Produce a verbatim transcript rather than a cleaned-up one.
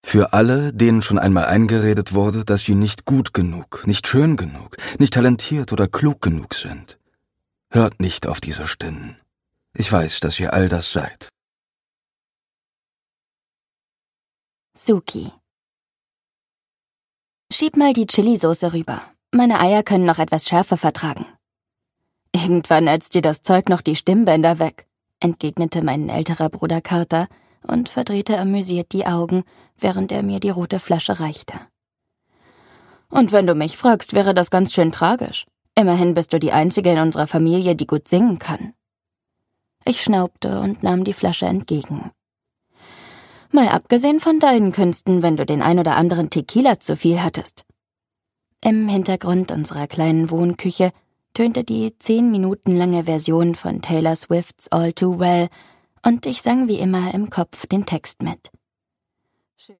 Für alle, denen schon einmal eingeredet wurde, dass sie nicht gut genug, nicht schön genug, nicht talentiert oder klug genug sind. Hört nicht auf diese Stimmen. Ich weiß, dass ihr all das seid. Suki. Schieb mal die Chilisauce rüber. Meine Eier können noch etwas Schärfe vertragen. Irgendwann ätzt dir das Zeug noch die Stimmbänder weg, entgegnete mein älterer Bruder Carter und verdrehte amüsiert die Augen, während er mir die rote Flasche reichte. Und wenn du mich fragst, wäre das ganz schön tragisch. Immerhin bist du die Einzige in unserer Familie, die gut singen kann. Ich schnaubte und nahm die Flasche entgegen. Mal abgesehen von deinen Künsten, wenn du den ein oder anderen Tequila zu viel hattest. Im Hintergrund unserer kleinen Wohnküche tönte die zehn Minuten lange Version von Taylor Swifts All Too Well und ich sang wie immer im Kopf den Text mit.